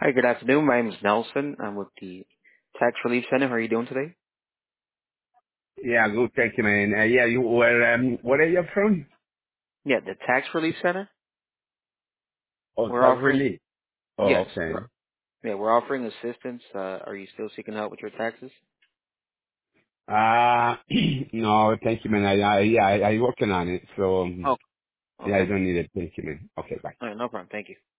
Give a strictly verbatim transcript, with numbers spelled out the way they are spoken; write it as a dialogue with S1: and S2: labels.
S1: Hi, good afternoon. My name is Nelson. I'm with the Tax Relief Center. How are you doing today?
S2: Yeah, good. Thank you, man. Uh, yeah, you were, um, where are you from?
S1: Yeah, the Tax Relief Center.
S2: Oh,
S1: We're
S2: tax
S1: offering,
S2: relief. Oh,
S1: yes, we're,
S2: okay.
S1: yeah, we're offering assistance. Uh, are you still seeking help with your taxes?
S2: Uh, no, thank you, man. I, I yeah, I, I working on it. So, um,
S1: Oh,
S2: yeah, I
S1: okay.
S2: don't need it. Thank you, man. Okay, bye.
S1: All right, no problem. Thank you.